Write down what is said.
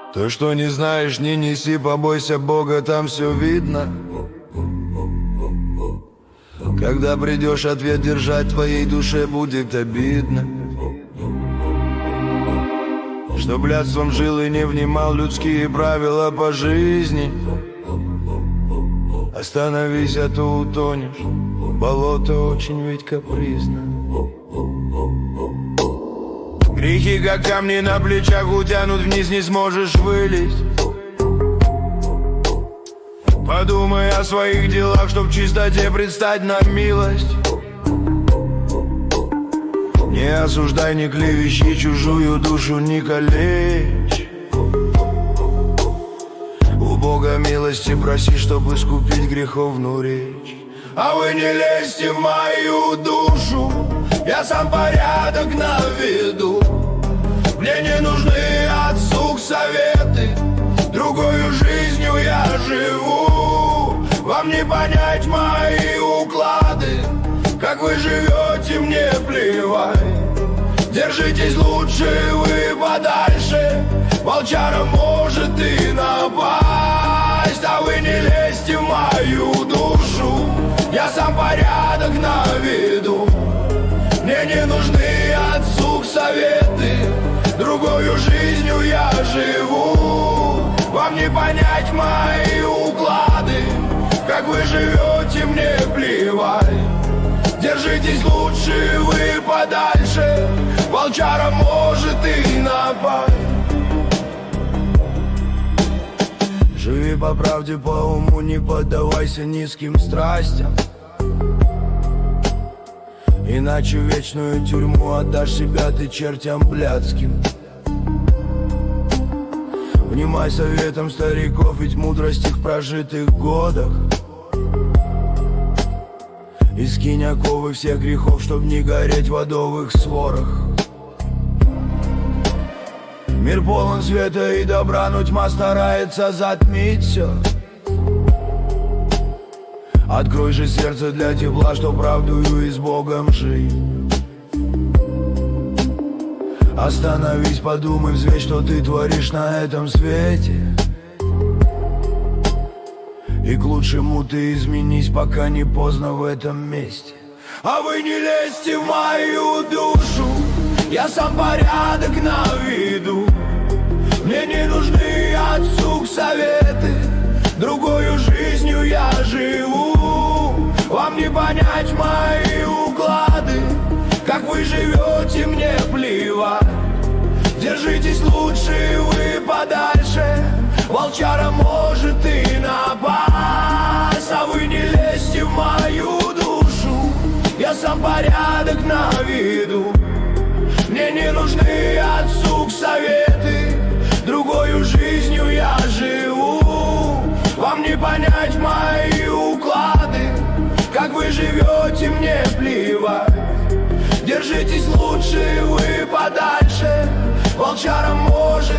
То, что не знаешь, не неси, побойся Бога, там все видно. Когда придешь ответ держать, твоей душе будет обидно. Что блядством жил и не внимал людские правила по жизни. Остановись, а то утонешь, болото очень ведь капризно. Грехи, как камни на плечах, утянут вниз, не сможешь вылезть. Подумай о своих делах, чтоб в чистоте предстать на милость. Не осуждай, не клевещи, чужую душу не калечь. У Бога милости проси, чтоб искупить греховную речь. А вы не лезьте в мою душу, я сам порядок наведу. Мне не нужны от слуг советы, другою жизнью я живу. Вам не понять мои уклады, как вы живете, мне плевать. Держитесь лучше вы подальше, волчара может и напасть. А вы не лезьте в мою душу, я сам порядок наведу. Мне не нужны от слуг советы, другою жизнью я живу. Вам не понять мои уклады, как вы живете, мне плевать. Держитесь лучше вы подальше, волчара может и напасть. Живи по правде, по уму, не поддавайся низким страстям. Иначе в вечную тюрьму отдашь себя ты чертям блядским. Внимай советам стариков, ведь мудрость их в прожитых годах. И скинь оковы всех грехов, чтоб не гореть в адовых сворах. Мир полон света и добра, но тьма старается затмить все. Открой же сердце для тепла, что правдою и с Богом жить. Остановись, подумай, взвесь, что ты творишь на этом свете. И к лучшему ты изменись, пока не поздно в этом месте. А вы не лезьте в мою душу, я сам порядок наведу. Мне не нужны от слуг советы, другою жизнью я живу. Вам не понять мои уклады, как вы живете, мне плевать. Держитесь лучше вы подальше, волчара может и напасть. А вы не лезьте в мою душу, я сам порядок наведу. Мне не нужны от слуг советы, другою жизнью я живу. Вам не понять мои уклады, как вы живете, мне плевать. Держитесь лучше вы подальше, волчара может